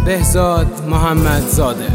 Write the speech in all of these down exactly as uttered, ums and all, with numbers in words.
بهزاد محمدزاده.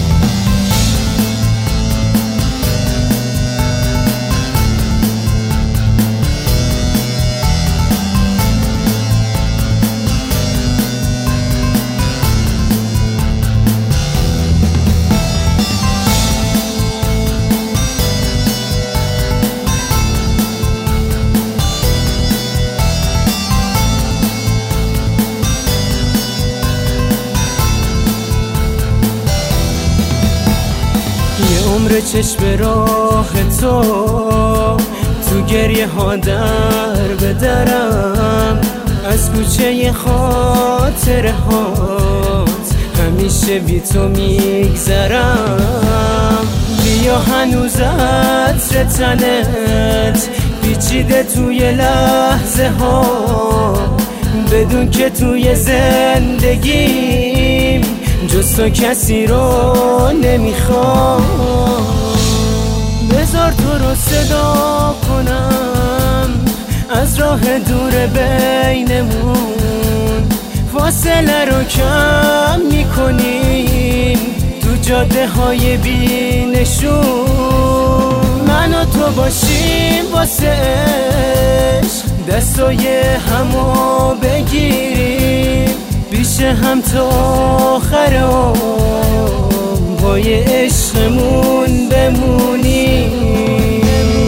یه عمر چشم راه تو تو گریه ها در بدرم، از کوچه خاطره هات همیشه بی تو میگذرم. بیا هنوز عطر تنت پیچیده توی لحظه ها، بدون که توی زندگیم جز تو کسی رو نمیخوام. بذار تو رو صدا کنم از راه دور بینمون، فاصله رو کم میکنیم تو جاده های بی نشون. من و تو باشیم واسه عشق، دستای همو بگیریم، پیش هم تا آخر عمر پای عشقمون بمونیم.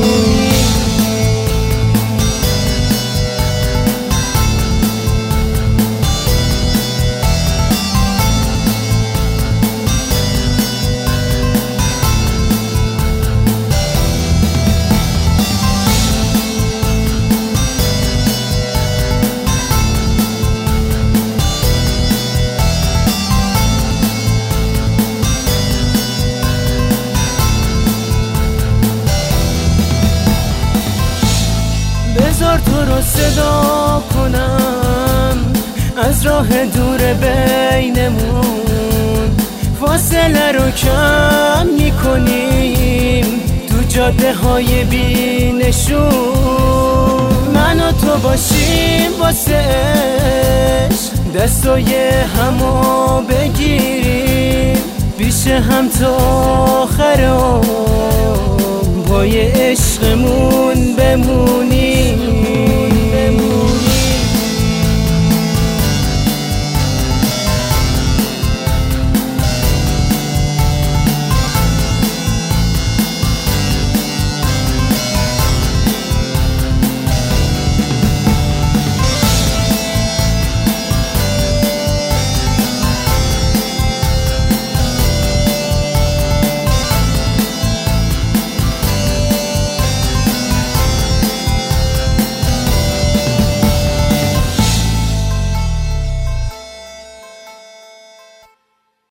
بذار تو رو صدا کنم از راه دور بینمون، فاصله رو کم میکنیم تو جاده های بی نشون. من و تو باشیم واسه عشق، دستای همو بگیریم، پیش هم تا آخر عمر پای عشقمون بمونیم.